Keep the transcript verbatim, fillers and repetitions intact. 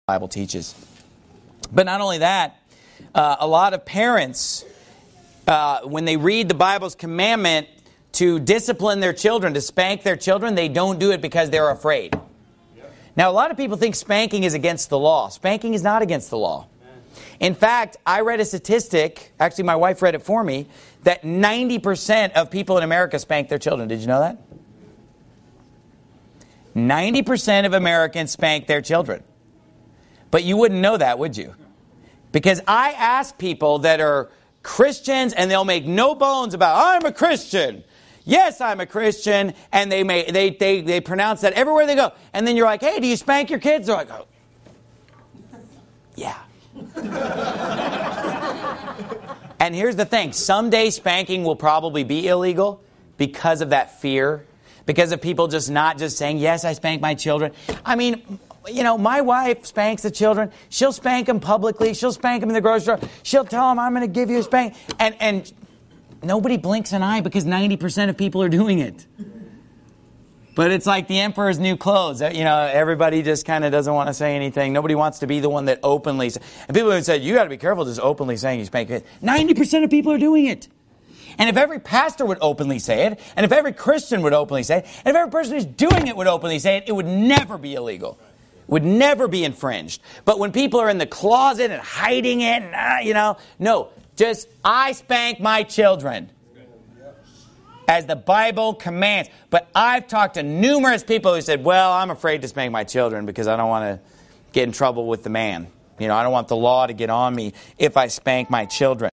Bible teaches. But not only that, uh, a lot of parents, uh, when they read the Bible's commandment to discipline their children, to spank their children, they don't do it because they're afraid. Now, a lot of people think spanking is against the law. Spanking is not against the law. In fact, I read a statistic, actually my wife read it for me, that ninety percent of people in America spank their children. Did you know that? ninety percent of Americans spank their children. But you wouldn't know that, would you? Because I ask people that are Christians and they'll make no bones about, I'm a Christian. Yes, I'm a Christian. And they may they they they pronounce that everywhere they go. And then you're like, hey, do you spank your kids? They're like, oh, yeah. And here's the thing. Someday spanking will probably be illegal because of that fear. Because of people just not just saying, yes, I spank my children. I mean, you know, my wife spanks the children. She'll spank them publicly. She'll spank them in the grocery store. She'll tell them, I'm going to give you a spank. And, and nobody blinks an eye because ninety percent of people are doing it. But it's like the emperor's new clothes. You know, everybody just kind of doesn't want to say anything. Nobody wants to be the one that openly... And people have said, you got to be careful just openly saying you spank it. ninety percent of people are doing it. And if every pastor would openly say it, and if every Christian would openly say it, and if every person who's doing it would openly say it, it would never be illegal. It would never be infringed. But when people are in the closet and hiding it, and, uh, you know, no. Just, I spank my children. As the Bible commands. But I've talked to numerous people who said, well, I'm afraid to spank my children because I don't want to get in trouble with the man. You know, I don't want the law to get on me if I spank my children.